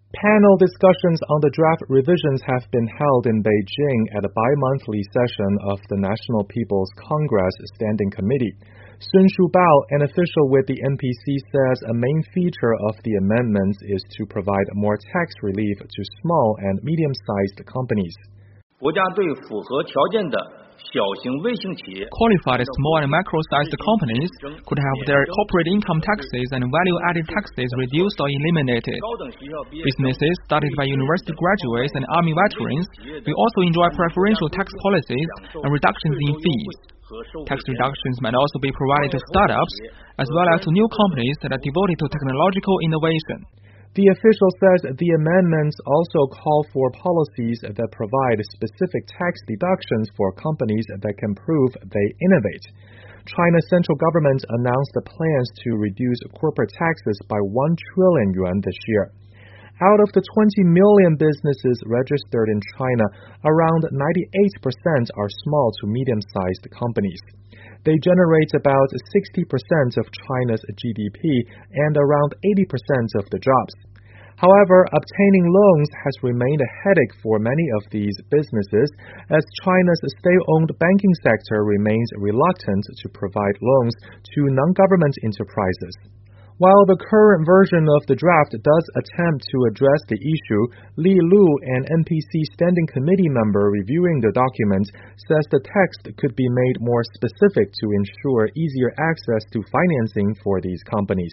Panel discussions on the draft revisions have been held in Beijing at a bi-monthly session of the National People's Congress Standing Committee. Sun Shubao, an official with the NPC, says a main feature of the amendments is to provide more tax relief to small and medium-sized companies. 国家对符合条件的小型微型企业 Qualified small and micro-sized companies could have their corporate income taxes and value-added taxes reduced or eliminated. Businesses started by university graduates and army veterans will also enjoy preferential tax policies and reductions in fees. Tax reductions might also be provided to startups as well as to new companies that are devoted to technological innovation. The official says the amendments also call for policies that provide specific tax deductions for companies that can prove they innovate. China's central government announced the plans to reduce corporate taxes by 1 trillion yuan this year. Out of the 20 million businesses registered in China, around 98% are small to medium-sized companies. They generate about 60% of China's GDP and around 80% of the jobs. However, obtaining loans has remained a headache for many of these businesses, as China's state-owned banking sector remains reluctant to provide loans to non-government enterprises. While the current version of the draft does attempt to address the issue, Li Lu, an NPC Standing Committee member reviewing the document, says the text could be made more specific to ensure easier access to financing for these companies.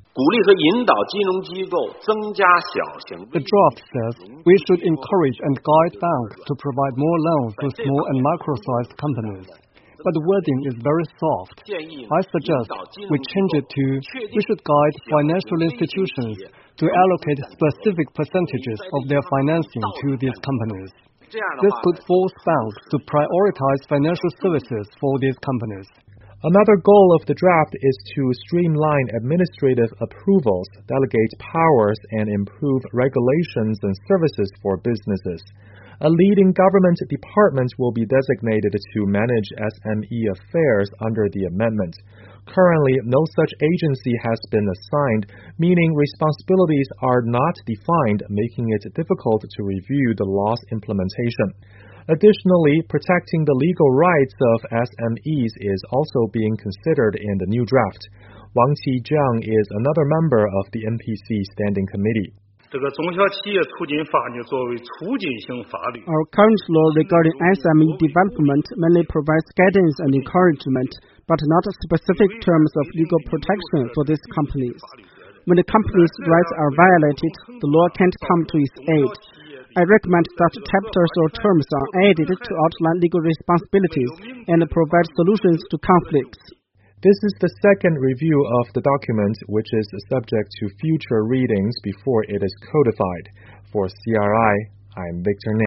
The draft says we should encourage and guide banks to provide more loans to small and micro-sized companies. But the wording is very soft. I suggest we change it to we should guide financial institutions to allocate specific percentages of their financing to these companies. This could force banks to prioritize financial services for these companies. Another goal of the draft is to streamline administrative approvals, delegate powers, and improve regulations and services for businesses. A leading government department will be designated to manage SME affairs under the amendment. Currently, no such agency has been assigned, meaning responsibilities are not defined, making it difficult to review the law's implementation. Additionally, protecting the legal rights of SMEs is also being considered in the new draft. Wang Qijiang is another member of the NPC Standing Committee. Our current law regarding SME development mainly provides guidance and encouragement, but not specific terms of legal protection for these companies. When the company's rights are violated, the law can't come to its aid. I recommend that chapters or terms are added to outline legal responsibilities and provide solutions to conflicts. This is the second review of the document, which is subject to future readings before it is codified. For CRI, I'm Victor Ning.